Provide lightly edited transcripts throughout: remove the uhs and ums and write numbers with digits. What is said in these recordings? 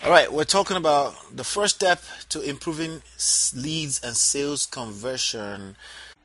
All right, we're talking about the first step to improving leads and sales conversion.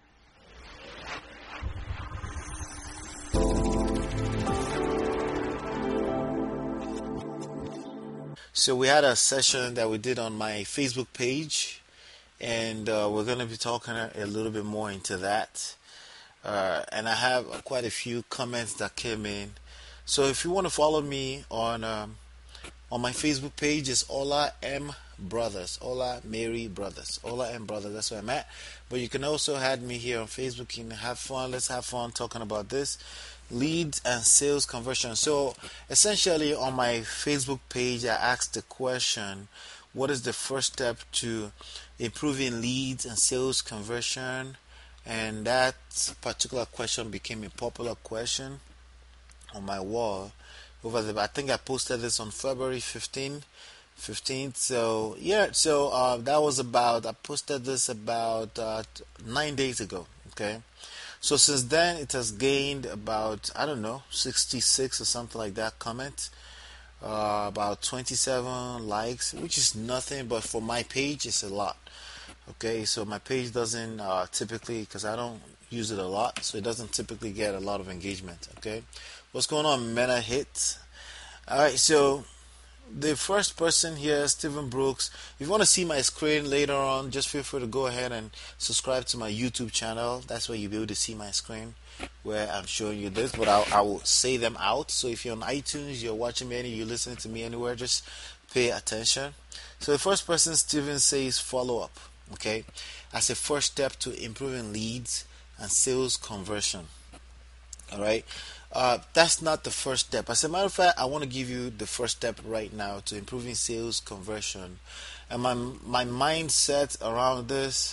So we had a session that we did on my Facebook page, and we're going to be talking a little bit more into that. And I have quite a few comments that came in. So if you want to follow me on my Facebook page, is Ola M Brothers, Ola Mary Brothers, Ola M Brothers. That's where I'm at. But you can also add me here on Facebook. You can have fun. Let's have fun talking about this leads and sales conversion. So essentially, on my Facebook page, I asked the question: what is the first step to improving leads and sales conversion? And that particular question became a popular question on my wall over the. I think I posted this on February 15th. So yeah, so that was about. I posted this about 9 days ago. Okay, so since then it has gained about, I don't know, 66 or something like that comments. About 27 likes, which is nothing, but for my page it's a lot. Okay, so my page doesn't typically, because I don't use it a lot, so it doesn't typically get a lot of engagement. Okay, what's going on, Meta Hit? All right, so the first person here, Stephen Brooks. If you want to see my screen later on, just feel free to go ahead and subscribe to my YouTube channel. That's where you'll be able to see my screen where I'm showing you this, but I will say them out. So if you're on iTunes, you're watching me, you're listening to me anywhere, just pay attention. So the first person, Stephen, says follow up. Okay, as a first step to improving leads and sales conversion. All right, that's not the first step. As a matter of fact, I want to give you the first step right now to improving sales conversion. And my mindset around this,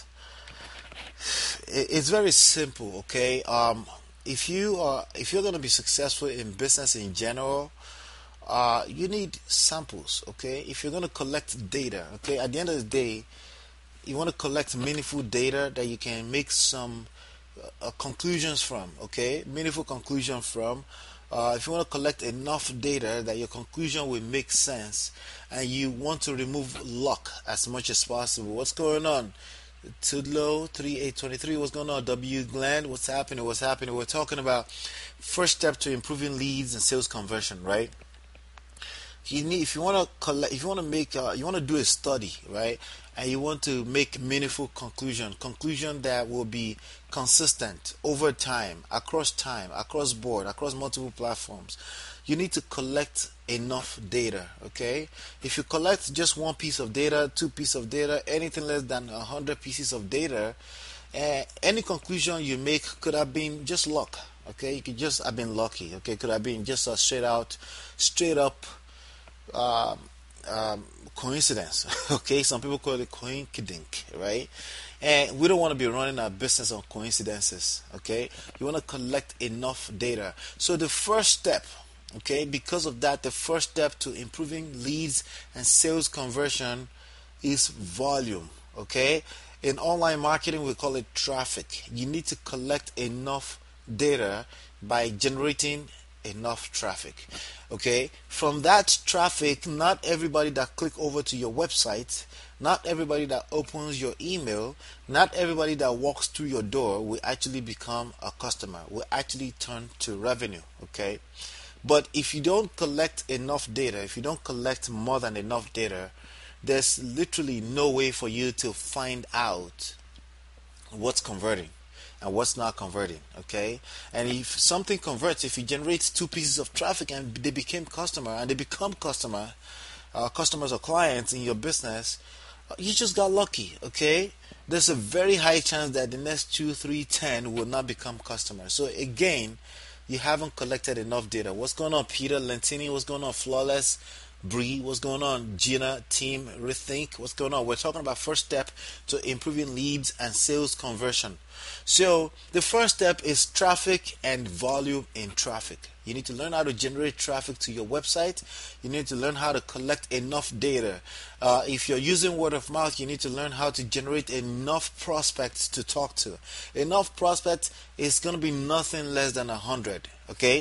it's very simple. Okay, if you're going to be successful in business in general, you need samples. Okay, if you're going to collect data, okay, at the end of the day, you want to collect meaningful data that you can make some conclusions from. Okay, meaningful conclusion from. If you want to collect enough data that your conclusion will make sense, and you want to remove luck as much as possible. What's going on? Tudlow 3823, what's going on? W Glenn, what's happening? What's happening? We're talking about first step to improving leads and sales conversion, right? If you want to collect, if you want to make, you want to do a study, right, and you want to make meaningful conclusion that will be consistent over time, across board, across multiple platforms. You need to collect enough data. Okay, if you collect just one piece of data, two pieces of data, anything less than 100 pieces of data, any conclusion you make could have been just luck. Okay, you could just have been lucky. Okay, could have been just a straight up um, coincidence. Okay, some people call it coinkydink, right? And we don't want to be running our business on coincidences. Okay, you want to collect enough data. So the first step, okay, because of that, the first step to improving leads and sales conversion is volume. Okay, in online marketing we call it traffic. You need to collect enough data by generating enough traffic. Okay, from that traffic, not everybody that click over to your website, not everybody that opens your email, not everybody that walks through your door will actually become a customer, will actually turn to revenue. Okay, but if you don't collect enough data, if you don't collect more than enough data, there's literally no way for you to find out what's converting and what's not converting. Okay, and if something converts, if it generates two pieces of traffic and they became customer and they become customers or clients in your business, you just got lucky. Okay, there's a very high chance that the next 2 3 10 will not become customers. So again, you haven't collected enough data. What's going on, Peter Lentini? What's going on, Flawless Bree? What's going on, Gina Team Rethink? What's going on? We're talking about first step to improving leads and sales conversion. So the first step is traffic and volume in traffic. You need to learn how to generate traffic to your website. You need to learn how to collect enough data. If you're using word of mouth, you need to learn how to generate enough prospects to talk to. Enough prospects is going to be nothing less than 100. Okay,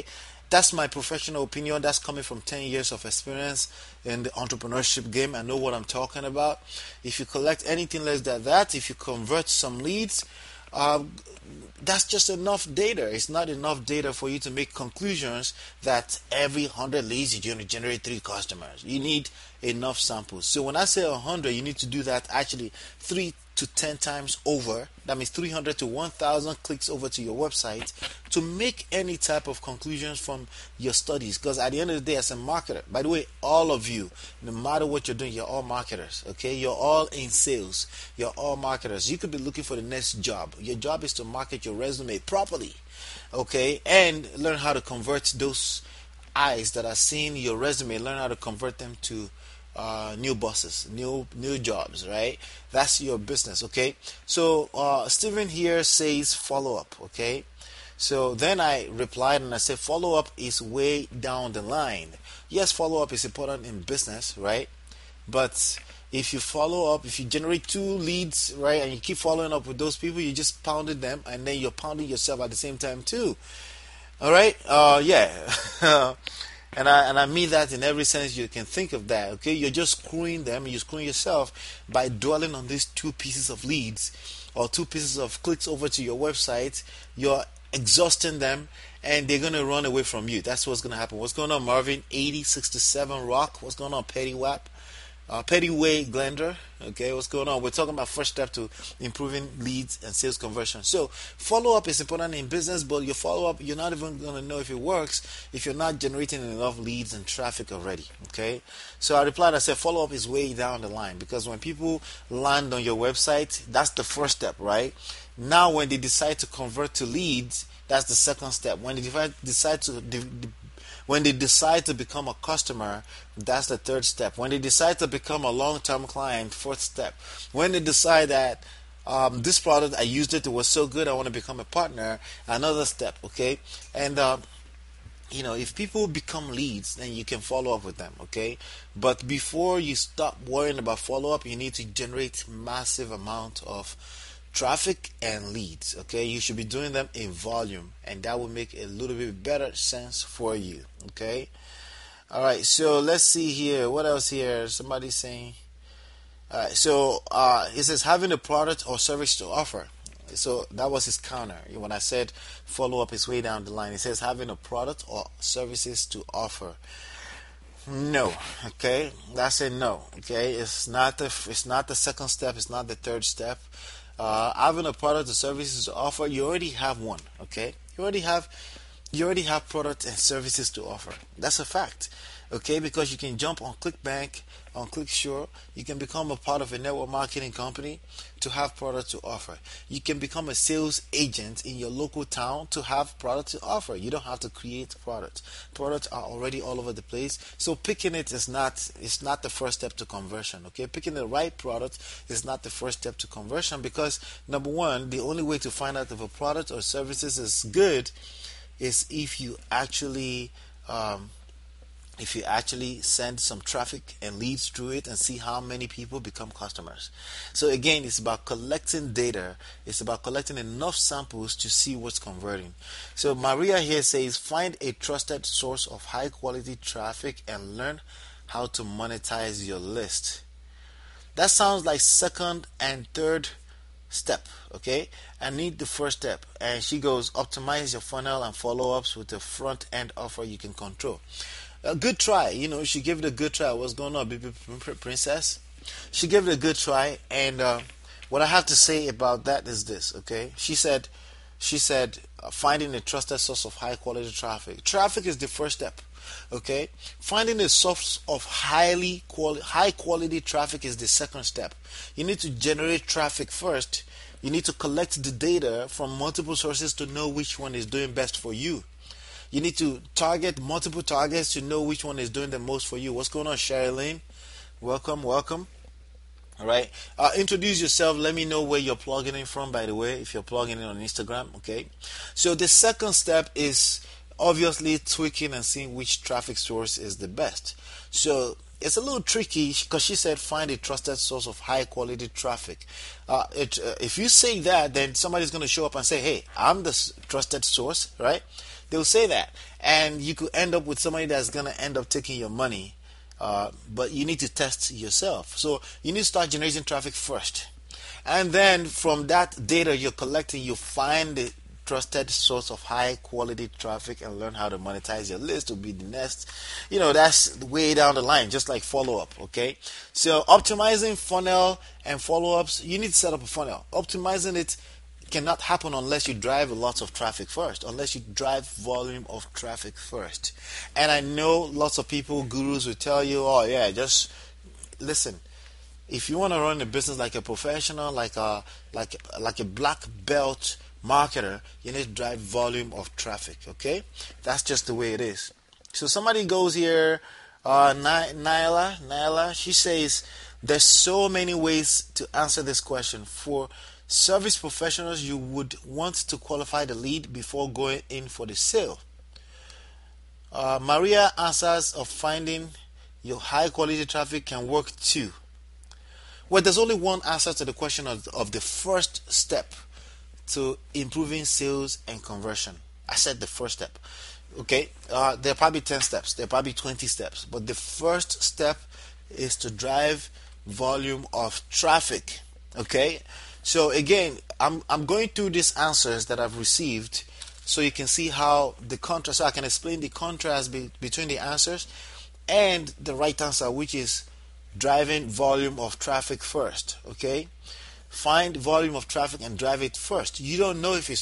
That's my professional opinion. That's coming from 10 years of experience in the entrepreneurship game. I know what I'm talking about. If you collect anything less than that, if you convert some leads, uh, that's just enough data. It's not enough data for you to make conclusions that every 100 leads you're going to generate 3 customers. You need enough samples. So when I say 100, you need to do that actually 3 to 10 times over. That means 300 to 1,000 clicks over to your website to make any type of conclusions from your studies. Because at the end of the day, as a marketer, by the way, all of you, no matter what you're doing, you're all marketers. Okay, you're all in sales. You're all marketers. You could be looking for the next job. Your job is to market your resume properly. Okay, and learn how to convert those eyes that are seeing your resume. Learn how to convert them to new bosses, new jobs, right? That's your business, okay? So Steven here says follow up, okay? So then I replied and I said follow up is way down the line. Yes, follow up is important in business, right? But if you follow up, if you generate 2 leads, right, and you keep following up with those people, you just pounded them, and then you're pounding yourself at the same time too. All right, yeah. And I mean that in every sense you can think of that. Okay, you're just screwing them, you're screwing yourself by dwelling on these 2 pieces of leads or 2 pieces of clicks over to your website. You're exhausting them, and they're gonna run away from you. That's what's gonna happen. What's going on, Marvin? 8067 Rock. What's going on, Petty Wap? Pettyway Glender, okay, what's going on? We're talking about first step to improving leads and sales conversion. So follow up is important in business, but your follow up, you're not even going to know if it works if you're not generating enough leads and traffic already. Okay, so I replied, I said follow up is way down the line, because when people land on your website, that's the first step, right? Now when they decide to convert to leads, that's the second step. When they decide to become a customer, that's the third step. When they decide to become a long-term client, fourth step. When they decide that this product, I used it was so good, I want to become a partner, another step. Okay, and if people become leads, then you can follow up with them. Okay, but before you stop worrying about follow-up, you need to generate massive amount of traffic and leads. Okay, you should be doing them in volume, and that will make a little bit better sense for you. Okay, all right, so let's see here, what else here, somebody's saying, all right, so it says having a product or service to offer. So that was his counter when I said follow up is way down the line. It says having a product or services to offer. No, okay, that's a no. Okay, it's not the second step, it's not the third step. Having a product or services to offer, you already have one. Okay, you already have products and services to offer. That's a fact. Okay, because you can jump on ClickBank, on ClickSure. You can become a part of a network marketing company to have products to offer. You can become a sales agent in your local town to have products to offer. You don't have to create products. Products are already all over the place. So picking it is not the first step to conversion. Okay, picking the right product is not the first step to conversion, because number one, the only way to find out if a product or services is good is if you actually send some traffic and leads through it and see how many people become customers. So again, it's about collecting data. It's about collecting enough samples to see what's converting. So Maria here says find a trusted source of high quality traffic and learn how to monetize your list. That sounds like second and third step. Okay, I need the first step, and she goes optimize your funnel and follow-ups with a front end offer you can control. A good try. She gave it a good try. What's going on, baby princess? She gave it a good try, and what I have to say about that is this. Okay, she said finding a trusted source of high quality traffic. Traffic is the first step. Okay, finding a source of high quality traffic is the second step. You need to generate traffic first. You need to collect the data from multiple sources to know which one is doing best for you. You need to target multiple targets to know which one is doing the most for you. What's going on, Sherilyn? Welcome. All right. Introduce yourself. Let me know where you're plugging in from, by the way, if you're plugging in on Instagram. Okay. So the second step is obviously tweaking and seeing which traffic source is the best. So it's a little tricky because she said find a trusted source of high quality traffic. If you say that, then somebody's going to show up and say, hey, I'm the trusted source, right? They'll say that, and you could end up with somebody that's gonna end up taking your money. But you need to test yourself. So you need to start generating traffic first, and then from that data you're collecting, you find the trusted source of high quality traffic and learn how to monetize your list to be the next. That's way down the line, just like follow up. Okay, so optimizing funnel and follow ups, you need to set up a funnel. Optimizing it cannot happen unless you drive lots of traffic first, unless you drive volume of traffic first. And I know lots of people, gurus, will tell you, oh yeah, just listen. If you want to run a business like a professional, like a black belt marketer, you need to drive volume of traffic. Okay, that's just the way it is. So somebody goes here, Nyla, she says there's so many ways to answer this question. For service professionals, you would want to qualify the lead before going in for the sale. Maria answers of finding your high quality traffic can work too. Well, there's only one answer to the question of the first step to improving sales and conversion. I said the first step. Okay, there are probably 10 steps, there are probably 20 steps, but the first step is to drive volume of traffic. Okay, so again, I'm going through these answers that I've received so you can see how the contrast, so I can explain the contrast between the answers and the right answer, which is driving volume of traffic first. Okay, find volume of traffic and drive it first. You don't know if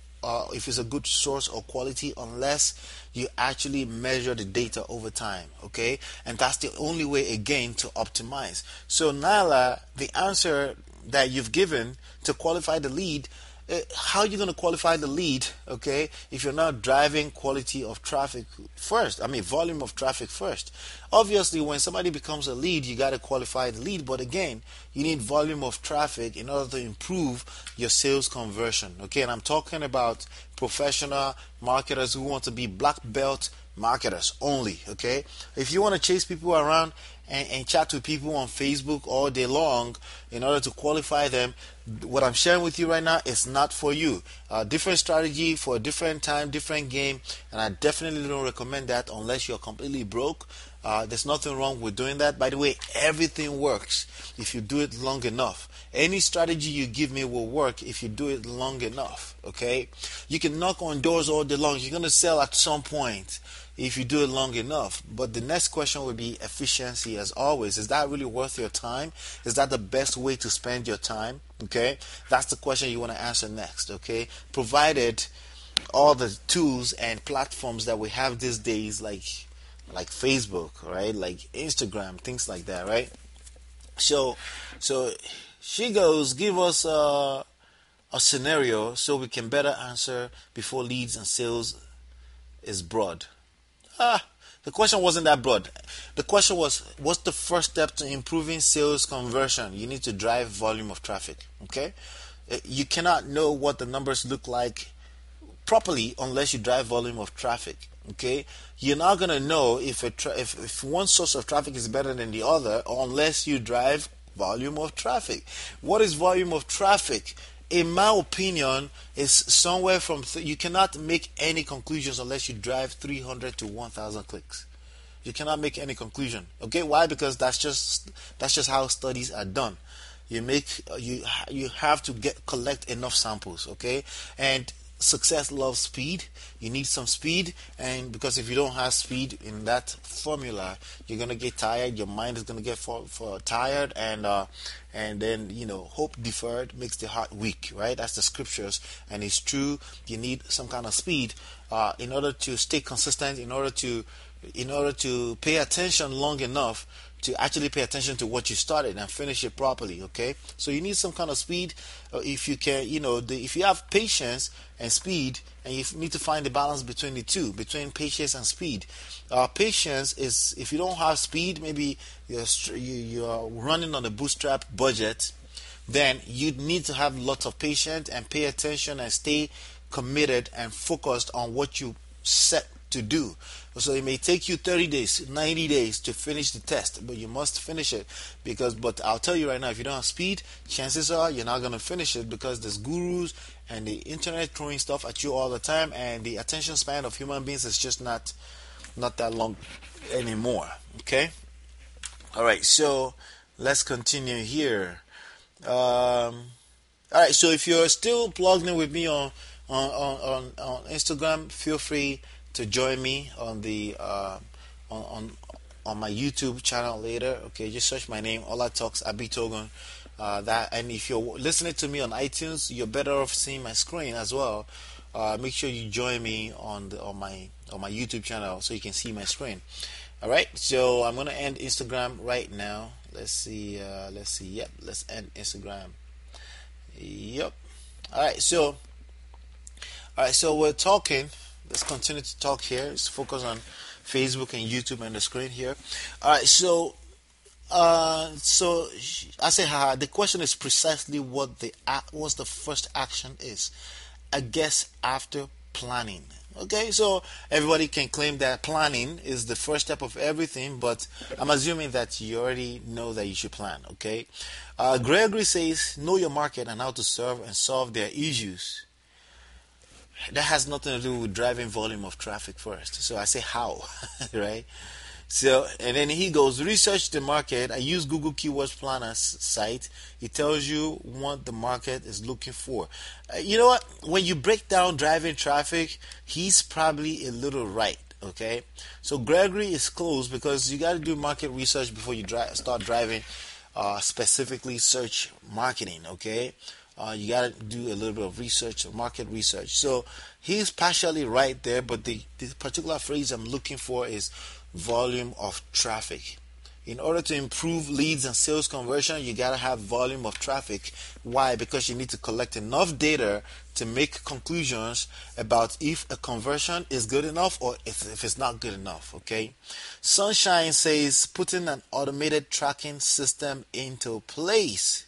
it's a good source or quality unless you actually measure the data over time. Okay, and that's the only way again to optimize. So Nyla, the answer that you've given to qualify the lead, how are you going to qualify the lead, okay, if you're not driving quality of traffic first? I mean, volume of traffic first. Obviously, when somebody becomes a lead, you got to qualify the lead, but again, you need volume of traffic in order to improve your sales conversion. Okay, and I'm talking about professional marketers who want to be black belt marketers only. Okay, if you want to chase people around and chat to people on Facebook all day long in order to qualify them, what I'm sharing with you right now is not for you. Different strategy for a different time, different game, and I definitely don't recommend that unless you're completely broke. There's nothing wrong with doing that. By the way, everything works if you do it long enough. Any strategy you give me will work if you do it long enough. Okay, you can knock on doors all day long. You're going to sell at some point if you do it long enough. But the next question will be efficiency, as always. Is that really worth your time? Is that the best way to spend your time? Okay, that's the question you want to answer next. Okay, provided all the tools and platforms that we have these days, like Facebook, right, like Instagram, things like that, right? So she goes, give us a scenario so we can better answer before leads and sales is broad. The question wasn't that broad. The question was, what's the first step to improving sales conversion? You need to drive volume of traffic. Okay, you cannot know what the numbers look like properly unless you drive volume of traffic. Okay, you're not gonna know if one source of traffic is better than the other unless you drive volume of traffic. What is volume of traffic? In my opinion, is somewhere from you cannot make any conclusions unless you drive 300 to 1,000 clicks. You cannot make any conclusion. Okay, why? Because that's just how studies are done. You have to collect enough samples. Okay, and success loves speed. You need some speed, and because if you don't have speed in that formula, you're gonna get tired. Your mind is gonna get tired, and then hope deferred makes the heart weak. Right? That's the scriptures, and it's true. You need some kind of speed in order to stay consistent. In order to pay attention long enough to actually pay attention to what you started and finish it properly. Okay, so you need some kind of speed. If you can, if you have patience and speed, and you need to find the balance between the two, between patience and speed. Patience is, if you don't have speed, maybe you're running on a bootstrap budget, then you need to have lots of patience and pay attention and stay committed and focused on what you set to do. So it may take you 30 days, 90 days to finish the test, but you must finish it but I'll tell you right now, if you don't have speed, chances are you're not going to finish it, because there's gurus and the internet throwing stuff at you all the time, and the attention span of human beings is just not that long anymore. Okay? All right, so let's continue here. All right, so if you're still plugged in with me on Instagram, feel free to join me on the on my YouTube channel later. Okay, just search my name, Ola Talks Abitogun. And if you're listening to me on iTunes, you're better off seeing my screen as well. Make sure you join me on my YouTube channel so you can see my screen. All right, so I'm gonna end Instagram right now. Let's see. Yep, let's end Instagram. Yep. All right, so we're talking. Let's continue to talk here. Let's focus on Facebook and YouTube and the screen here. All right, so I say, the question is precisely what's the first action is. I guess after planning. Okay, so everybody can claim that planning is the first step of everything, but I'm assuming that you already know that you should plan. Okay, Gregory says, know your market and how to serve and solve their issues. That has nothing to do with driving volume of traffic first. So I say how, right? So, and then he goes, research the market. I use Google Keywords Planner site. It tells you what the market is looking for. You know what? When you break down driving traffic, he's probably a little right. Okay, so Gregory is close, because you got to do market research before you start driving specifically search marketing. Okay, you got to do a little bit of research, market research. So he's partially right there, but the particular phrase I'm looking for is volume of traffic. In order to improve leads and sales conversion, you got to have volume of traffic. Why? Because you need to collect enough data to make conclusions about if a conversion is good enough or if it's not good enough. Okay. Sunshine says, putting an automated tracking system into place.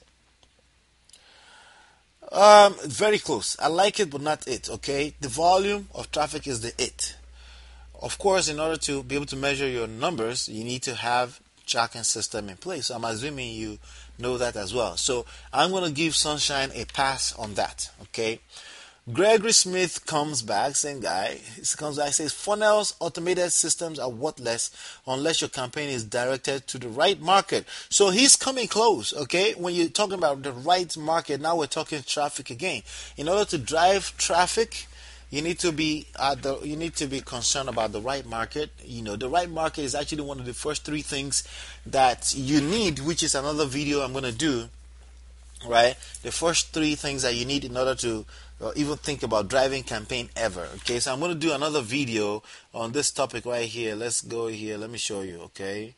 Very close. I like it, but not it. Okay. The volume of traffic is the it. Of course, in order to be able to measure your numbers, you need to have tracking system in place. So I'm assuming you know that as well. So I'm going to give Sunshine a pass on that. Okay. Gregory Smith comes back, same guy. He comes back, says funnels, automated systems are worthless unless your campaign is directed to the right market. So he's coming close. Okay. When you're talking about the right market, now we're talking traffic again. In order to drive traffic, you need to be concerned about the right market. You know, the right market is actually one of the first three things that you need, which is another video I'm going to do. Right, the first three things that you need in order to even think about driving campaign ever. Okay, so I'm going to do another video on this topic right here. Let's go here. Let me show you. Okay.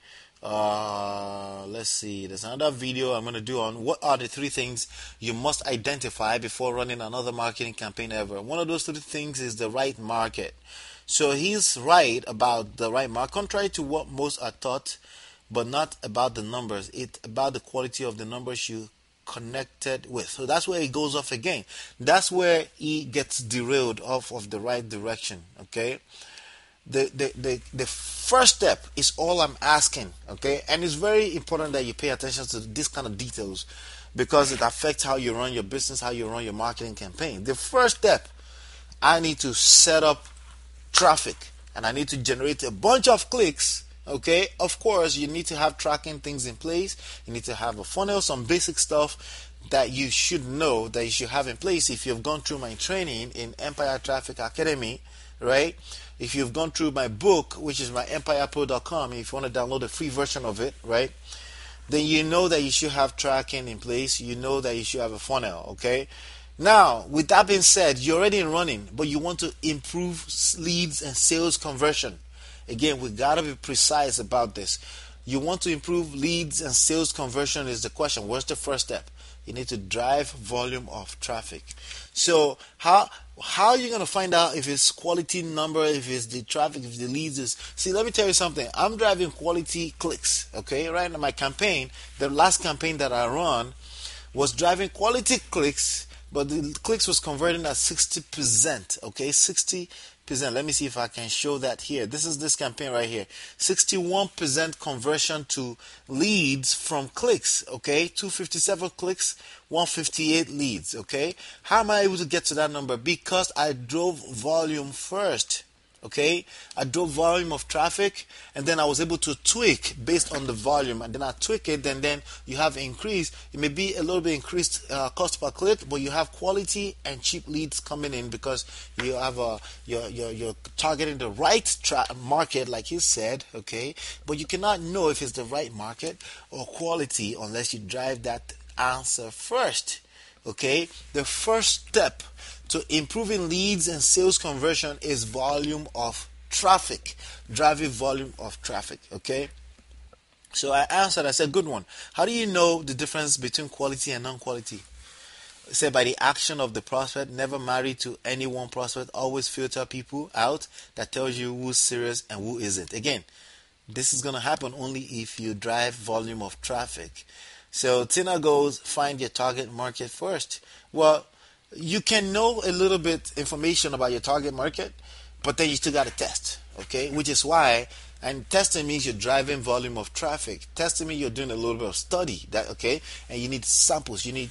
Let's see, there's another video I'm going to do on what are the three things you must identify before running another marketing campaign ever. One of those three things is the right market. So he's right about the right market, contrary to what most are taught, but not about the numbers. It's about the quality of the numbers you connected with. So that's where he goes off again. That's where he gets derailed off of the right direction. Okay. The first step is all I'm asking, okay? And it's very important that you pay attention to this kind of details, because it affects how you run your business, how you run your marketing campaign. The first step, I need to set up traffic and I need to generate a bunch of clicks. Okay, of course, you need to have tracking things in place. You need to have a funnel, some basic stuff that you should know, that you should have in place. If you've gone through my training in Empire Traffic Academy, right? If you've gone through my book, which is my empirepro.com, if you want to download a free version of it, right, then you know that you should have tracking in place. You know that you should have a funnel. Okay. Now, with that being said, you're already running, but you want to improve leads and sales conversion. Again, we gotta be precise about this. You want to improve leads and sales conversion is the question. What's the first step? You need to drive volume of traffic. So how are you going to find out if it's quality number, if it's the traffic, if the leads is... See, let me tell you something. I'm driving quality clicks, okay? Right now, my campaign, the last campaign that I run was driving quality clicks, but the clicks was converting at 60%, okay? 60% Let me see if I can show that here. This is this campaign right here. 61% conversion to leads from clicks. Okay, 257 clicks, 158 leads. Okay, how am I able to get to that number? Because I drove volume first. Okay, I drove volume of traffic, and then I was able to tweak based on the volume, and then I tweak it, and then you have increase. It may be a little bit increased cost per click, but you have quality and cheap leads coming in because you have you're targeting the right market, like you said. Okay, but you cannot know if it's the right market or quality unless you drive that answer first. Okay, the first step to improving leads and sales conversion is volume of traffic, driving volume of traffic. Okay, so I answered, I said, good one. How do you know the difference between quality and non-quality? I said, by the action of the prospect. Never marry to any one prospect. Always filter people out. That tells you who's serious and who isn't. Again, this is going to happen only if you drive volume of traffic. So Tina goes, find your target market first. Well, you can know a little bit information about your target market, but then you still got to test. Okay, which is why, and testing means you're driving volume of traffic. Testing means you're doing a little bit of study. That okay, and you need samples. You need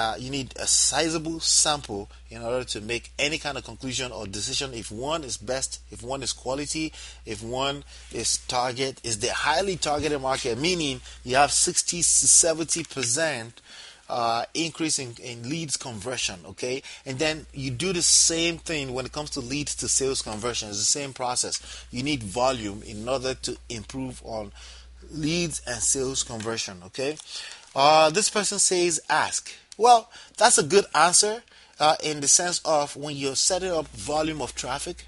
a sizable sample in order to make any kind of conclusion or decision if one is best, if one is quality, if one is the highly targeted market, meaning you have 60 to 70% increase in leads conversion. Okay, and then you do the same thing when it comes to leads to sales conversion. It's the same process. You need volume in order to improve on leads and sales conversion. Okay, this person says ask. Well, that's a good answer in the sense of when you're setting up volume of traffic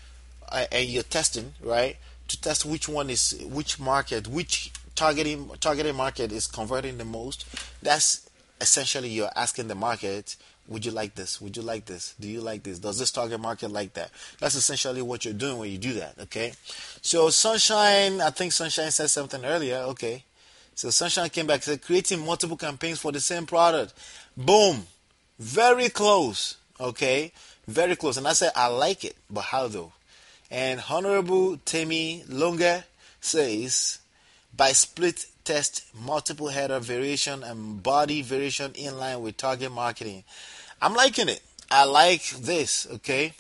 and you're testing, right, to test which market, which targeted market is converting the most. That's essentially you're asking the market, would you like this? Would you like this? Do you like this? Does this target market like that? That's essentially what you're doing when you do that. Okay, so Sunshine, I think Sunshine said something earlier. Okay, so Sunshine came back and said creating multiple campaigns for the same product. Boom, very close. Okay, very close. And I said I like it, but how though? And Honorable Temi Lunga says by split test, multiple header variation and body variation in line with target marketing. I'm liking it. I like this. Okay,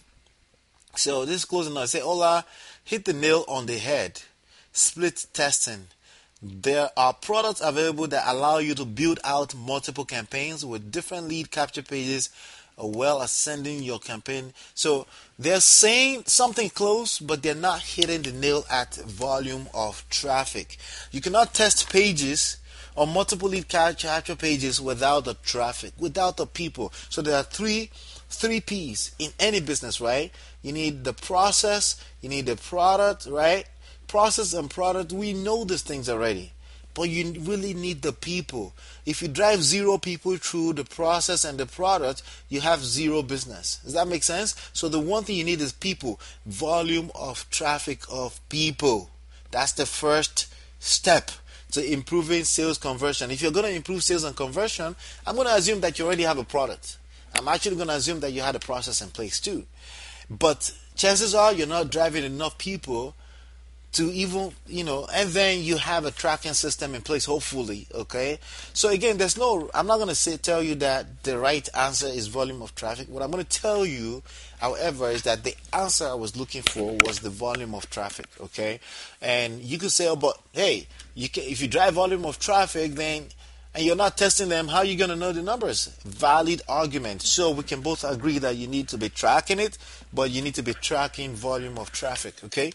so this is closing now. Say hola, hit the nail on the head. Split testing. There are products available that allow you to build out multiple campaigns with different lead capture pages while ascending your campaign. So they're saying something close, but they're not hitting the nail at volume of traffic. You cannot test pages or multiple lead capture pages without the traffic, without the people. So there are three P's in any business, right? You need the process, you need the product, right? Process and product, we know these things already, but you really need the people. If you drive zero people through the process and the product, you have zero business. Does that make sense? So the one thing you need is people, volume of traffic of people. That's the first step to improving sales conversion. If you're going to improve sales and conversion, I'm going to assume that you already have a product. I'm actually going to assume that you had a process in place too. But chances are you're not driving enough people to even, and then you have a tracking system in place, hopefully. Okay, so again, I'm not going to tell you that the right answer is volume of traffic. What I'm going to tell you, however, is that the answer I was looking for was the volume of traffic. Okay, and you could say, oh, but hey, if you drive volume of traffic, then and you're not testing them, how are you going to know the numbers? Valid argument. So we can both agree that you need to be tracking it, but you need to be tracking volume of traffic. Okay,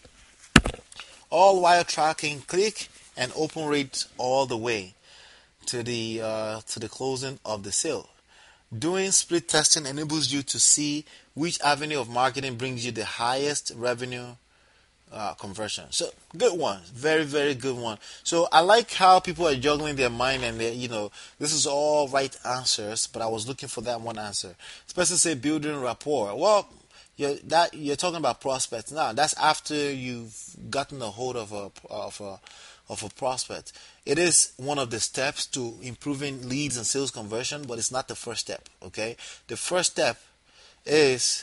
all while tracking click and open rates all the way to the closing of the sale. Doing split testing enables you to see which avenue of marketing brings you the highest revenue conversion. So good one, very very good one. So I like how people are juggling their mind and this is all right answers, but I was looking for that one answer. This person say building rapport. Well, you're talking about prospects now. That's after you've gotten a hold of a prospect. It is one of the steps to improving leads and sales conversion, but it's not the first step. Okay, the first step is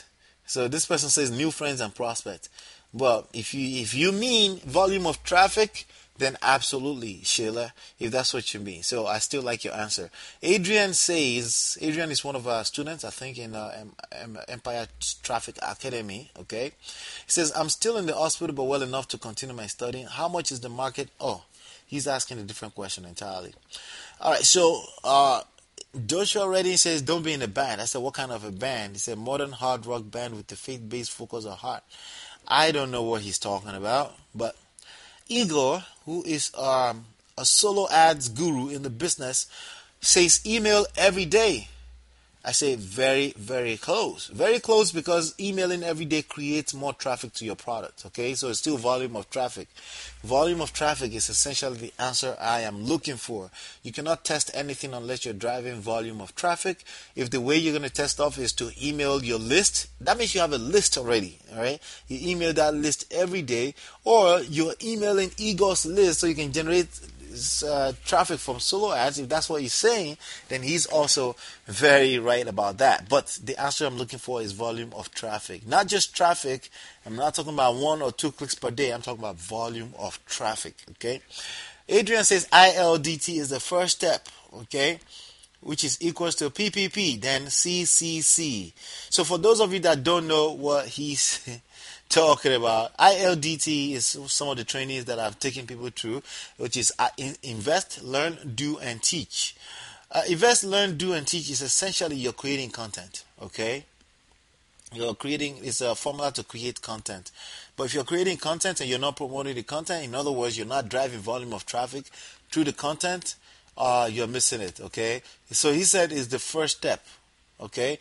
So this person says new friends and prospects. Well, if you mean volume of traffic, then absolutely, Sheila, if that's what you mean. So I still like your answer. Adrian says, Adrian is one of our students, I think, in Empire Traffic Academy. Okay, he says, I'm still in the hospital, but well enough to continue my studying. How much is the market? Oh, he's asking a different question entirely. All right, so Joshua Redding says, don't be in a band. I said, what kind of a band? He said, modern hard rock band with the faith-based focus on heart. I don't know what he's talking about, but Igor, who is a solo ads guru in the business, says email every day. I say very, very close. Very close because emailing every day creates more traffic to your product. Okay, so it's still volume of traffic. Volume of traffic is essentially the answer I am looking for. You cannot test anything unless you're driving volume of traffic. If the way you're going to test off is to email your list, that means you have a list already. All right, you email that list every day, or you're emailing Igor's list so you can generate traffic from solo ads. If that's what he's saying, then he's also very right about that. But the answer I'm looking for is volume of traffic, not just traffic. I'm not talking about 1 or 2 clicks per day. I'm talking about volume of traffic. Okay, Adrian says ILDT is the first step, okay, which is equals to PPP, then CCC. So for those of you that don't know what he's talking about, ILDT is some of the trainings that I've taken people through, which is invest, learn, do, and teach. Invest, learn, do, and teach is essentially you're creating content. Okay, you're creating, it's a formula to create content. But if you're creating content and you're not promoting the content, in other words, you're not driving volume of traffic through the content, you're missing it. Okay, so he said is the first step. Okay,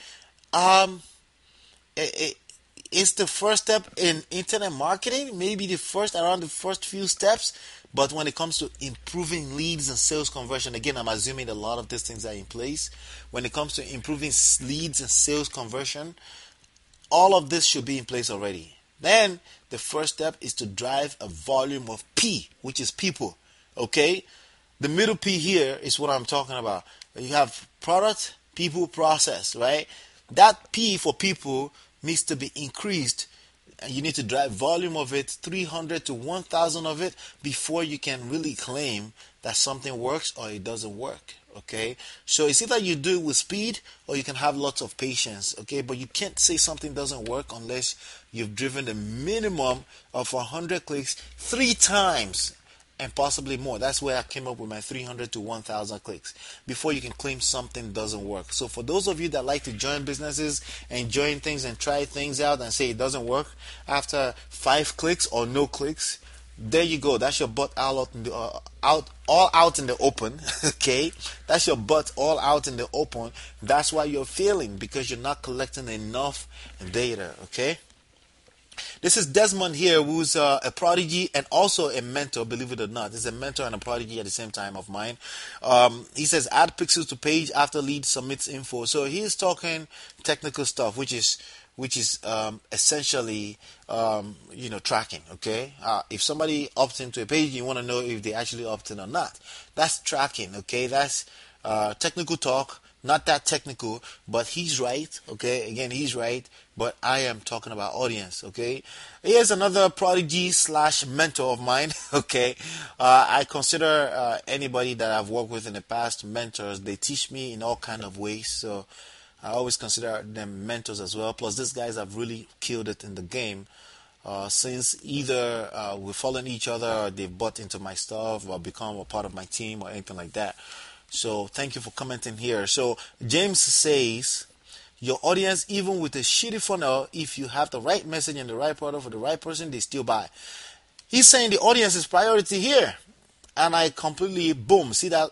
it's the first step in internet marketing, maybe around the first few steps. But when it comes to improving leads and sales conversion, again, I'm assuming a lot of these things are in place. When it comes to improving leads and sales conversion, all of this should be in place already. Then the first step is to drive a volume of P, which is people. Okay, the middle P here is what I'm talking about. You have product, people, process, right? That P for people needs to be increased. You need to drive volume of it, 300 to 1,000 of it, before you can really claim that something works or it doesn't work. Okay, so it's either you do it with speed or you can have lots of patience. Okay, but you can't say something doesn't work unless you've driven the minimum of 100 clicks 3 times and possibly more. That's where I came up with my 300 to 1,000 clicks before you can claim something doesn't work. So for those of you that like to join businesses and join things and try things out and say it doesn't work after 5 clicks or no clicks, there you go. That's your butt all out in the open. Okay, that's your butt all out in the open. That's why you're failing, because you're not collecting enough data. Okay. This is Desmond here, who's a prodigy and also a mentor, believe it or not. He's a mentor and a prodigy at the same time of mine. He says, add pixels to page after lead submits info. So he's talking technical stuff, which is essentially tracking. Okay, if somebody opts into a page, you want to know if they actually opt in or not. That's tracking. Okay, that's technical talk. Not that technical, but he's right. Okay, again, he's right, but I am talking about audience. Okay, here's another prodigy / mentor of mine. Okay, I consider anybody that I've worked with in the past mentors. They teach me in all kind of ways, so I always consider them mentors as well. Plus, these guys have really killed it in the game. Since either we've followed each other, or they've bought into my stuff, or become a part of my team, or anything like that. So thank you for commenting here. So James says, your audience, even with a shitty funnel, if you have the right message and the right product for the right person, they still buy. He's saying the audience is priority here. And I completely, boom, see that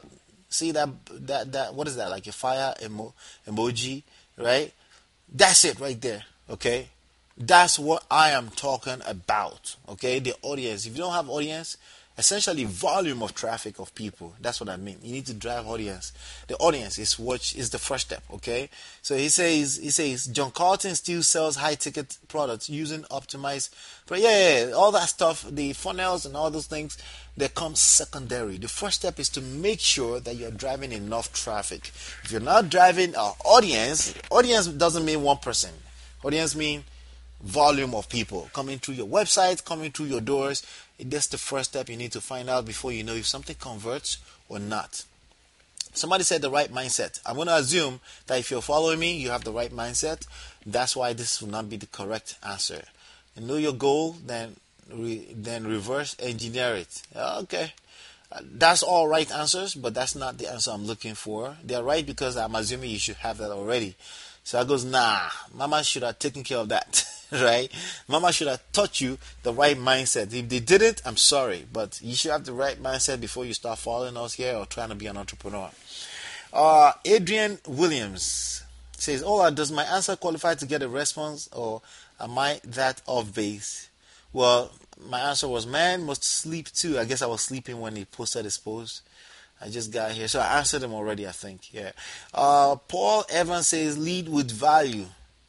what is that, like a fire emoji, right? That's it right there. Okay, that's what I am talking about. Okay, the audience. If you don't have audience, essentially volume of traffic of people, that's what I mean. You need to drive audience. The audience is what is the first step. Okay, so he says John Carlton still sells high ticket products using optimized, but yeah, all that stuff, the funnels and all those things, they come secondary. The first step is to make sure that you're driving enough traffic. If you're not driving audience doesn't mean one person. Audience mean volume of people coming through your website, coming through your doors. That's the first step you need to find out before you know if something converts or not. Somebody said the right mindset. I'm going to assume that if you're following me, you have the right mindset. That's why this will not be the correct answer. You know your goal, then reverse engineer it. Okay. That's all right answers, but that's not the answer I'm looking for. They're right because I'm assuming you should have that already. So I goes, nah, mama should have taken care of that, right? Mama should have taught you the right mindset. If they didn't, I'm sorry, but you should have the right mindset before you start following us here or trying to be an entrepreneur. Adrian Williams says, "Ola, does my answer qualify to get a response, or am I that off base?" Well, my answer was, man must sleep too. I guess I was sleeping when he posted his post. I just got here, so I answered him already, I think. Yeah. Paul Evans says, lead with value.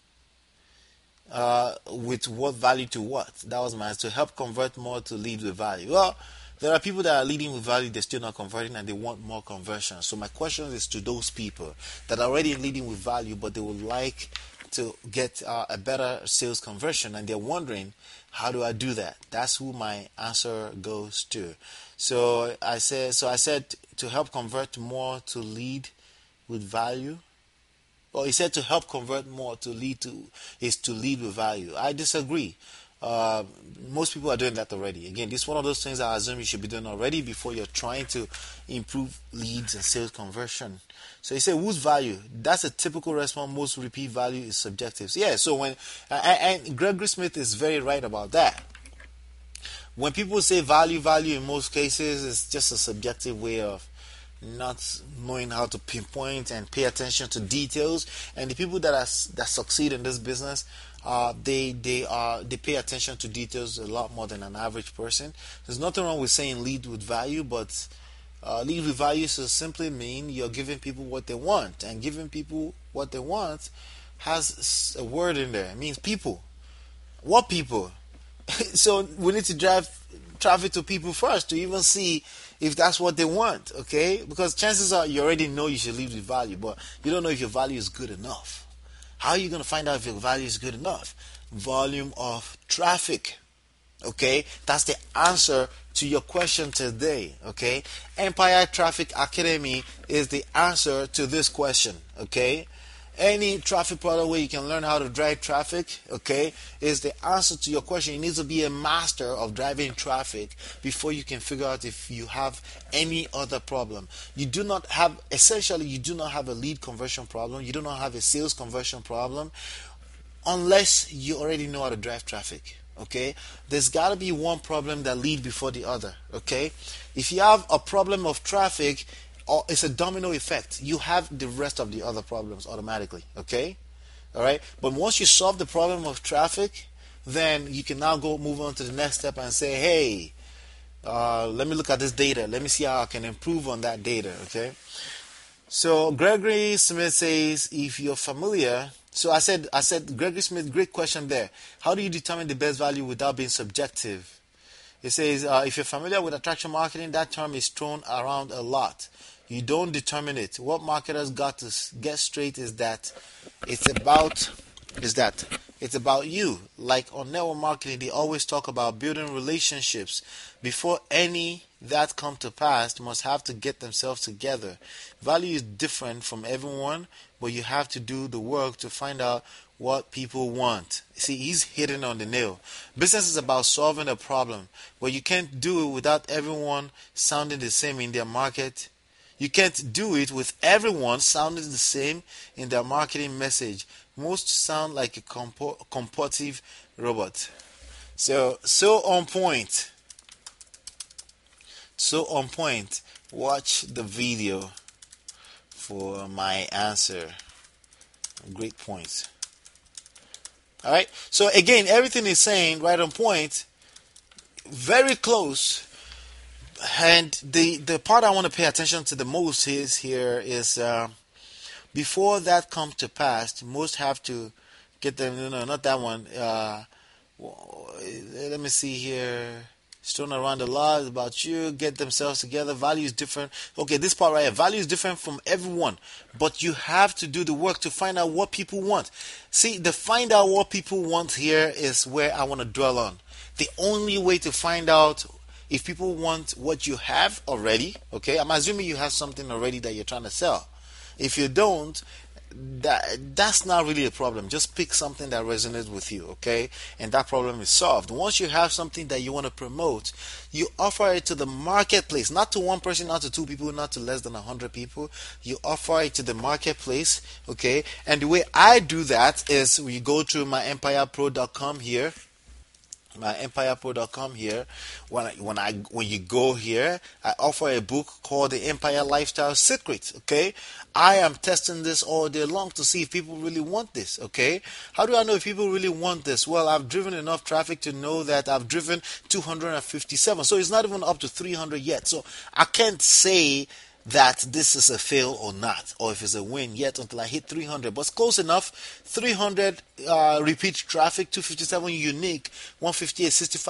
With what value to what? That was my answer. To help convert more, to lead with value. Well, there are people that are leading with value, they're still not converting, and they want more conversion. So my question is to those people that are already leading with value, but they would like to get a better sales conversion, and they're wondering, how do I do that? That's who my answer goes to. So I said to help convert more, to lead with value. Well, he said to help convert more, to lead with value. I disagree. Most people are doing that already. Again, this is one of those things I assume you should be doing already before you're trying to improve leads and sales conversion. So he said, whose value? That's a typical response. Most repeat value is subjective. So yeah, so when and Gregory Smith is very right about that. When people say value in most cases, it's just a subjective way of not knowing how to pinpoint and pay attention to details. And the people that succeed in this business, they pay attention to details a lot more than an average person. There's nothing wrong with saying lead with value, but lead with value should simply mean you're giving people what they want, and giving people what they want has a word in there. It means people. What people? So we need to drive traffic to people first to even see if that's what they want, okay? Because chances are you already know you should lead with value, but you don't know if your value is good enough. How are you going to find out if your value is good enough? Volume of traffic, okay? That's the answer to your question today, okay? Empire Traffic Academy is the answer to this question, okay? Any traffic product where you can learn how to drive traffic, okay, is the answer to your question. You need to be a master of driving traffic before you can figure out if you have any other problem. You do not have a lead conversion problem. You do not have a sales conversion problem unless you already know how to drive traffic. Okay, there's got to be one problem that lead before the other. Okay, if you have a problem of traffic, or it's a domino effect, you have the rest of the other problems automatically. Okay, all right. But once you solve the problem of traffic, then you can now move on to the next step and say, hey, let me look at this data. Let me see how I can improve on that data. Okay. So Gregory Smith says, if you're familiar. So I said, Gregory Smith, great question there. How do you determine the best value without being subjective? It says, if you're familiar with attraction marketing, that term is thrown around a lot. You don't determine it. What marketers got to get straight is that it's about you. Like on network marketing, they always talk about building relationships. Before any that come to pass, must have to get themselves together. Value is different from everyone, but you have to do the work to find out what people want. See, he's hitting on the nail. Business is about solving a problem, but you can't do it without everyone sounding the same in their market. You can't do it with everyone sounding the same in their marketing message. Most sound like a competitive robot. So on point. So on point. Watch the video for my answer. Great points. Alright, so again, everything is saying right on point, very close. And the part I want to pay attention to the most is before that comes to pass, most have to get them. No, not that one. Let me see here. It's thrown around a lot. It's about you. Get themselves together. Value is different. Okay, this part right here. Value is different from everyone. But you have to do the work to find out what people want. See, the find out what people want here is where I want to dwell on. The only way to find out if people want what you have already, okay, I'm assuming you have something already that you're trying to sell. If you don't, that's not really a problem. Just pick something that resonates with you, okay, and that problem is solved. Once you have something that you want to promote, you offer it to the marketplace, not to one person, not to two people, not to less than 100 people. You offer it to the marketplace, okay. And the way I do that is we go to my empirepro.com here, empirepro.com here. When you go here, I offer a book called The Empire Lifestyle Secret. Okay, I am testing this all day long to see if people really want this. Okay, how do I know if people really want this? Well, I've driven enough traffic to know that I've driven 257, so it's not even up to 300 yet. So I can't say that this is a fail or not, or if it's a win yet until I hit 300. But it's close enough. 300 repeat traffic, 257 unique, 158,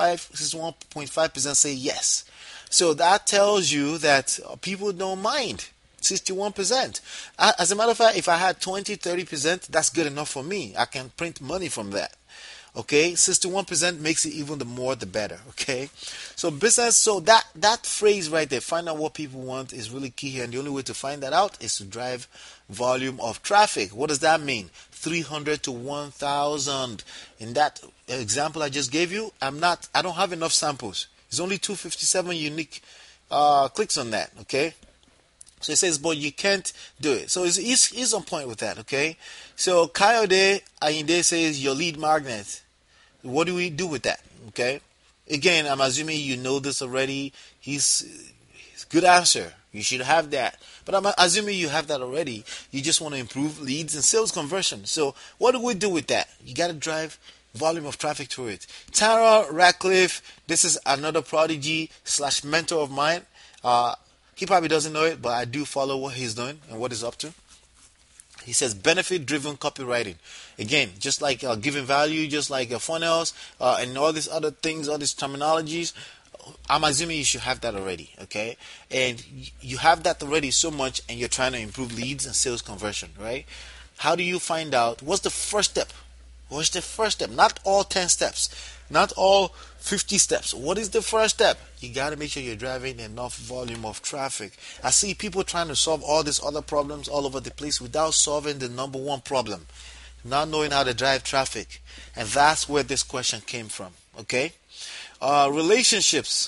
61.5% say yes. So that tells you that people don't mind. 61%. As a matter of fact, if I had 20-30%, that's good enough for me. I can print money from that. Okay, 61% makes it even the more the better. Okay, so business, so that phrase right there, find out what people want, is really key here, and the only way to find that out is to drive volume of traffic. What does that mean? 300 to 1,000. In that example I just gave you, I don't have enough samples. It's only 257 unique clicks on that. Okay. So it says, but you can't do it. So he's on point with that, okay? So Kayode Ayinde says, your lead magnet. What do we do with that, okay? Again, I'm assuming you know this already. He's good answer. You should have that. But I'm assuming you have that already. You just want to improve leads and sales conversion. So what do we do with that? You got to drive volume of traffic to it. Tara Ratcliffe, this is another prodigy / mentor of mine. He probably doesn't know it, but I do follow what he's doing and what he's up to. He says benefit-driven copywriting. Again, just like giving value, just like funnels and all these other things, all these terminologies. I'm assuming you should have that already, okay? And you have that already so much, and you're trying to improve leads and sales conversion, right? How do you find out? What's the first step? What's the first step? Not all 10 steps. Not all 50 steps. What is the first step? You got to make sure you're driving enough volume of traffic. I see people trying to solve all these other problems all over the place without solving the number one problem. Not knowing how to drive traffic. And that's where this question came from. Okay? Relationships.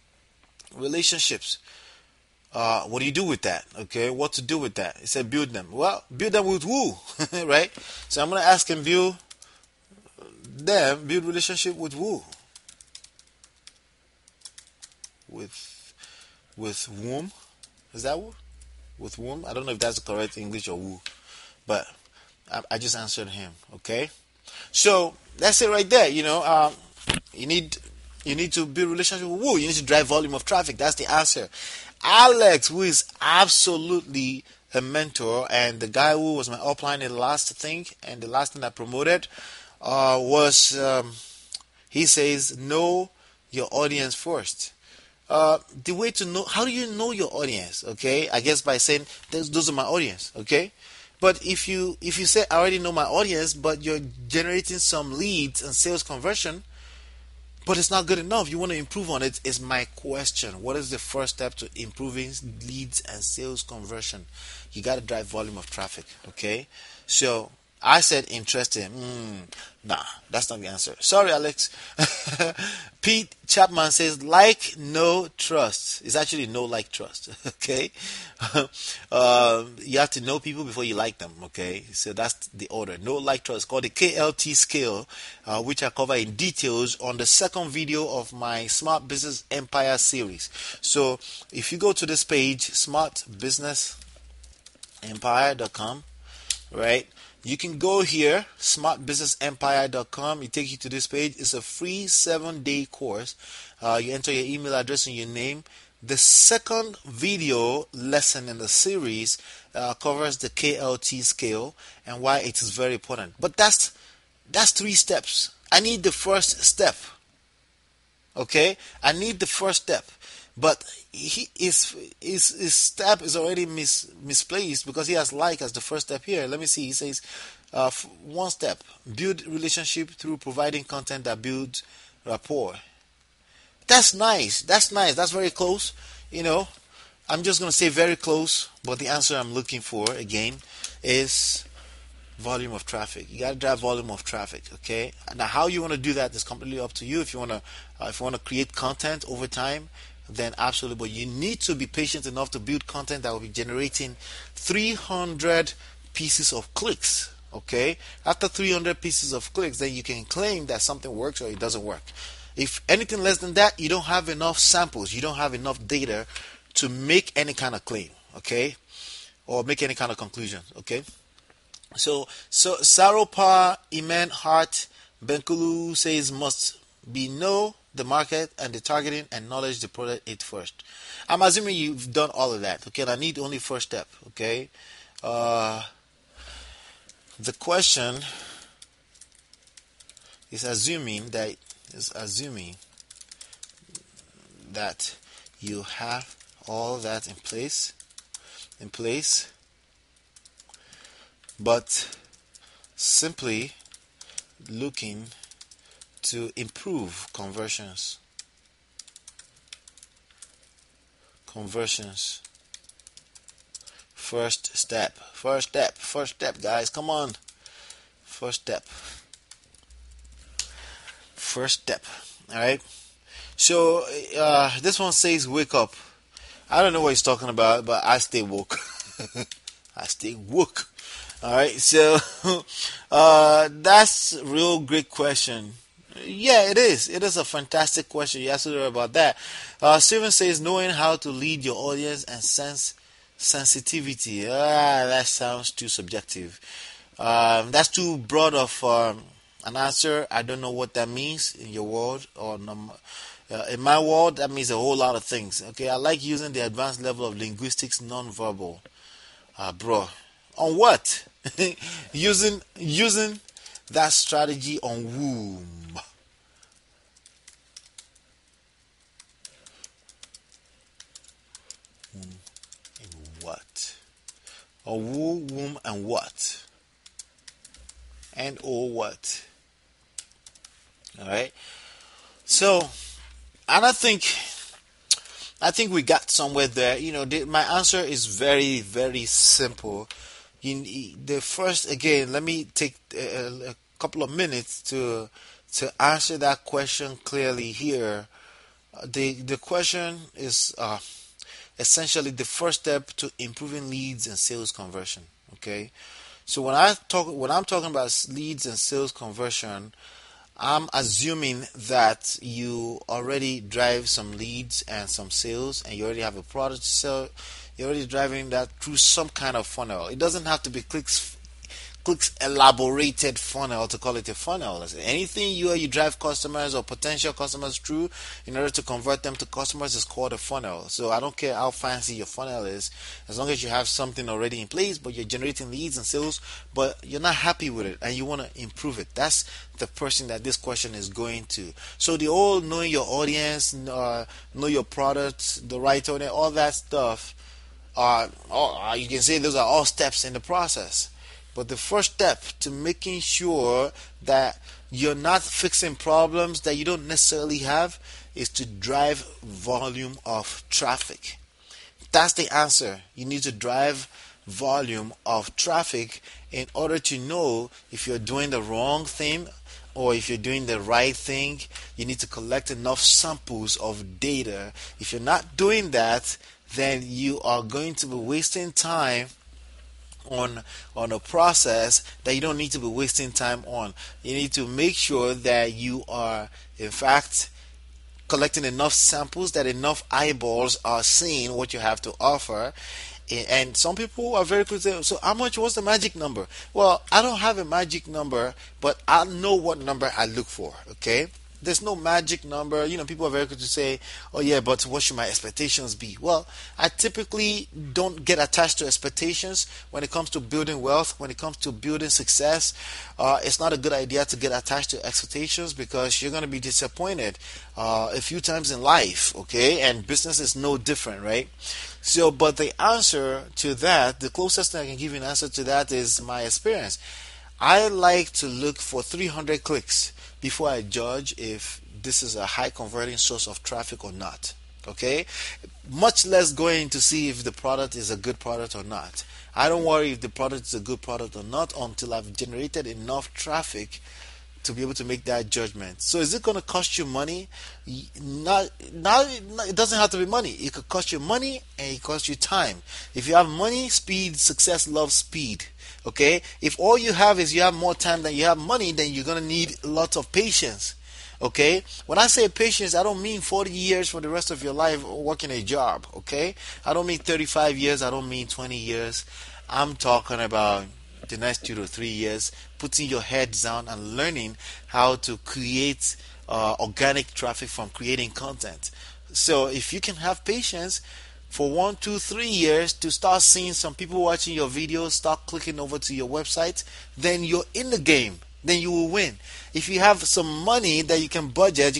What do you do with that? Okay, what to do with that? He said build them. Well, build them with who? Right? So I'm going to ask him, build relationship with who? With whom? Is that who? With whom? I don't know if that's the correct English or who, but I just answered him. Okay, so that's it right there. You need to build relationship with who? You need to drive volume of traffic. That's the answer. Alex, who is absolutely a mentor, and the guy who was my upline in the last thing, and the last thing I promoted was he says know your audience first. The way to know, how do you know your audience? Okay, I guess by saying those are my audience. Okay, but if you say I already know my audience, but you're generating some leads and sales conversion, but it's not good enough, you want to improve on it, is my question. What is the first step to improving leads and sales conversion? You got to drive volume of traffic. Okay, so I said interesting. Nah, that's not the answer. Sorry, Alex. Pete Chapman says like, no, trust. It's actually no, like, trust. Okay. You have to know people before you like them. Okay. So that's the order. No, like, trust. It's called the KLT scale, which I cover in details on the second video of my Smart Business Empire series. So if you go to this page, smartbusinessempire.com, right? You can go here, smartbusinessempire.com. It takes you to this page. It's a free 7-day course. You enter your email address and your name. The second video lesson in the series covers the KLT scale and why it is very important. But that's 3 steps. I need the first step. Okay, I need the first step, but his step is already misplaced because he has like as the first step here. Let me see. He says, one step: build relationship through providing content that builds rapport. That's nice. That's nice. That's very close. You know, I'm just gonna say very close, but the answer I'm looking for again is volume of traffic. You got to drive volume of traffic. Okay. Now, how you want to do that is completely up to you. If you want to create content over time, then absolutely. But you need to be patient enough to build content that will be generating 300 pieces of clicks. Okay. After 300 pieces of clicks, then you can claim that something works or it doesn't work. If anything less than that, you don't have enough samples. You don't have enough data to make any kind of claim. Okay. Or make any kind of conclusion. Okay. So Saropa Iman Hart Benkulu says must be know the market and the targeting and knowledge the product it first. I'm assuming you've done all of that. Okay, and I need only first step. Okay, the question is assuming that you have all that in place, but simply looking to improve conversions. First step, guys, come on. First step. All right. So this one says wake up. I don't know what he's talking about, but I stay woke. I stay woke. All right, so that's a real great question. Yeah, it is. It is a fantastic question. You're absolutely right about that. Steven says knowing how to lead your audience and sense sensitivity. That sounds too subjective. That's too broad of an answer. I don't know what that means in your world or in my world. That means a whole lot of things. Okay, I like using the advanced level of linguistics, non-verbal. Bro, on what? using that strategy on whom? Whom and what? Or who, whom, and what? And or what? All right. So, and I think we got somewhere there. My answer is very, very simple. The first, again, let me take a couple of minutes to answer that question clearly here. The question is essentially the first step to improving leads and sales conversion. Okay, so when I'm talking about leads and sales conversion, I'm assuming that you already drive some leads and some sales, and you already have a product to sell. You're already driving that through some kind of funnel. It doesn't have to be clicks elaborated funnel to call it a funnel. Anything you drive customers or potential customers through in order to convert them to customers is called a funnel. So I don't care how fancy your funnel is, as long as you have something already in place, but you're generating leads and sales, but you're not happy with it and you want to improve it. That's the person that this question is going to. So the whole knowing your audience, know your product, the right audience, all that stuff, you can say those are all steps in the process. But the first step to making sure that you're not fixing problems that you don't necessarily have is to drive volume of traffic. That's the answer. You need to drive volume of traffic in order to know if you're doing the wrong thing or if you're doing the right thing. You need to collect enough samples of data. If you're not doing that, then you are going to be wasting time on a process that you don't need to be wasting time on. You need to make sure that you are in fact collecting enough samples that enough eyeballs are seeing what you have to offer. And some people are very quick. So how much was the magic number? Well, I don't have a magic number, but I know what number I look for. Okay, There's no magic number. People are very quick to say, "Oh yeah, but what should my expectations be?" Well, I typically don't get attached to expectations when it comes to building wealth, when it comes to building success. It's not a good idea to get attached to expectations because you're going to be disappointed a few times in life, okay? And business is no different, right? So, but the answer to that, the closest thing I can give you an answer to that is my experience. I like to look for 300 clicks before I judge if this is a high converting source of traffic or not. Okay? Much less going to see if the product is a good product or not. I don't worry if the product is a good product or not until I've generated enough traffic to be able to make that judgment. So is it going to cost you money? Not, it doesn't have to be money. It could cost you money and it costs you time. If you have money, speed, success loves speed. Okay? If all you have is you have more time than you have money, then you're going to need lots of patience. Okay? When I say patience, I don't mean 40 years for the rest of your life working a job. Okay? I don't mean 35 years. I don't mean 20 years. I'm talking about the next 2 to 3 years, putting your head down and learning how to create organic traffic from creating content. So if you can have patience for 1, 2, 3 years to start seeing some people watching your videos, start clicking over to your website, then you're in the game. Then you will win. If you have some money that you can budget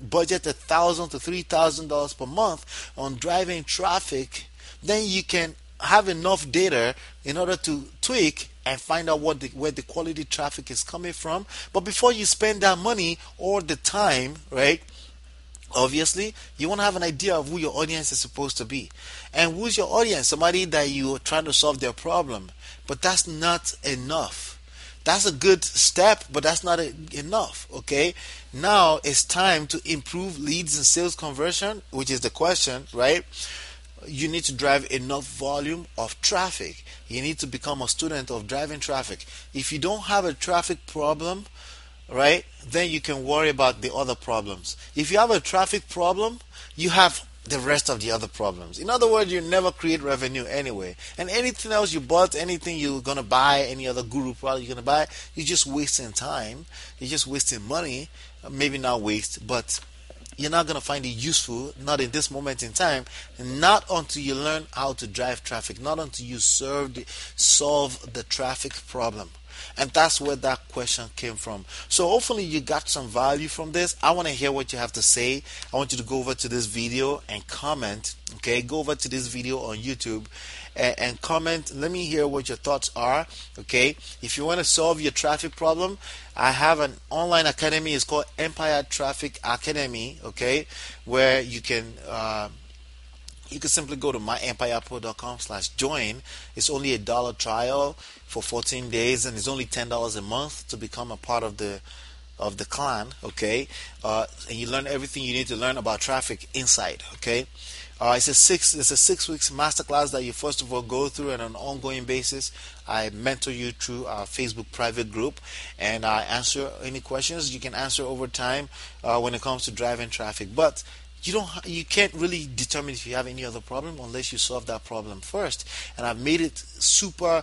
$1,000 to $3,000 per month on driving traffic, then you can have enough data in order to tweak and find out where the quality traffic is coming from. But before you spend that money or the time, right? Obviously, you want to have an idea of who your audience is supposed to be. And who's your audience? Somebody that you're trying to solve their problem. But that's not enough. That's a good step, but that's not enough. Okay? Now it's time to improve leads and sales conversion, which is the question, right? You need to drive enough volume of traffic. You need to become a student of driving traffic. If you don't have a traffic problem, right, then you can worry about the other problems. If you have a traffic problem, you have the rest of the other problems. In other words, you never create revenue anyway. And anything else you bought, anything you're going to buy, any other guru product you're going to buy, you're just wasting time. You're just wasting money. Maybe not waste, but you're not going to find it useful, not in this moment in time, not until you learn how to drive traffic, not until you solve the traffic problem. And that's where that question came from. So hopefully you got some value from this. I want to hear what you have to say. I want you to go over to this video and comment. Okay, go over to this video on YouTube and comment. Let me hear what your thoughts are. Okay, if you want to solve your traffic problem, I have an online academy. It's called Empire Traffic Academy. Okay, where you can simply go to myempirepro.com/join. It's only $1 trial for 14 days, and it's only $10 a month to become a part of the clan. Okay, and you learn everything you need to learn about traffic inside. Okay. It's a 6 weeks masterclass that you first of all go through on an ongoing basis. I mentor you through our Facebook private group, and I answer any questions you can answer over time when it comes to driving traffic. But you can't really determine if you have any other problem unless you solve that problem first. And I've made it super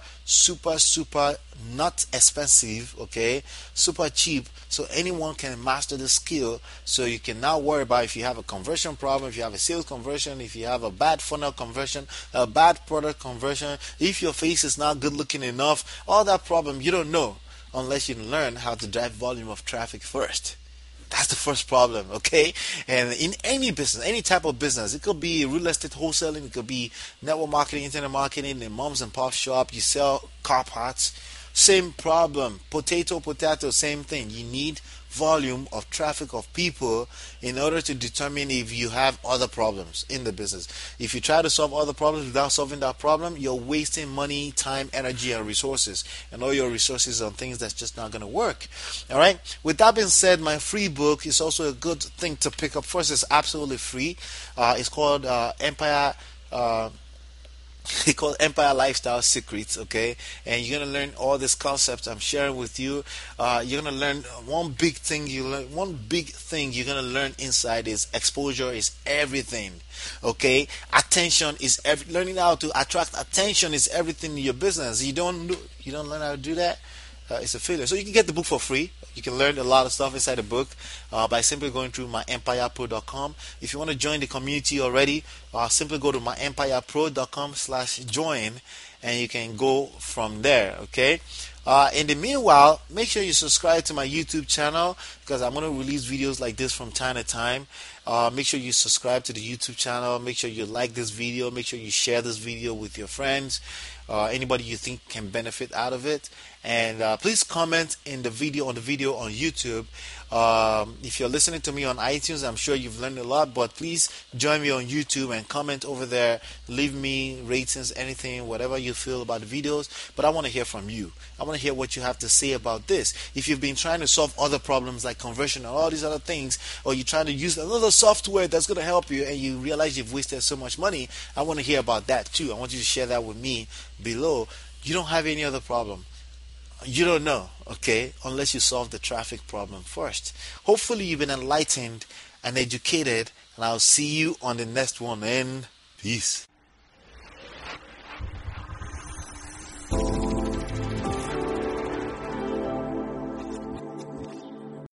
not expensive, okay, super cheap, so anyone can master the skill. So you can now worry about if you have a conversion problem, if you have a sales conversion, if you have a bad funnel conversion, a bad product conversion, if your face is not good looking enough, all that problem you don't know unless you learn how to drive volume of traffic first. That's the first problem, okay? And in any business, any type of business, it could be real estate wholesaling, it could be network marketing, internet marketing, in moms and pop shop, you sell car parts, same problem. Potato, same thing. You need volume of traffic of people in order to determine if you have other problems in the business. If you try to solve other problems without solving that problem, you're wasting money, time, energy, and resources, and all your resources on things that's just not going to work. All right. With that being said, my free book is also a good thing to pick up. First, it's absolutely free. It's called Empire. It's called Empire Lifestyle Secrets, okay? And you're gonna learn all these concepts I'm sharing with you. You're gonna learn one big thing. You're gonna learn inside is exposure is everything, okay? Attention is learning how to attract attention is everything in your business. You don't learn how to do that. it's a failure. So you can get the book for free. You can learn a lot of stuff inside the book by simply going through myempirepro.com. If you want to join the community already, simply go to myempirepro.com/join, and you can go from there. Okay. In the meanwhile, make sure you subscribe to my YouTube channel, because I'm going to release videos like this from time to time. Make sure you subscribe to the YouTube channel. Make sure you like this video. Make sure you share this video with your friends, anybody you think can benefit out of it. And please comment in the video on YouTube. If you're listening to me on iTunes, I'm sure you've learned a lot, but please join me on YouTube and comment over there. Leave me ratings, anything, whatever you feel about the videos. But I want to hear from you. I want to hear what you have to say about this. If you've been trying to solve other problems like conversion and all these other things, or you're trying to use another software that's going to help you and you realize you've wasted so much money, I want to hear about that too. I want you to share that with me below. You don't have any other problem. You don't know, okay, unless you solve the traffic problem first. Hopefully you've been enlightened and educated, and I'll see you on the next one, and peace.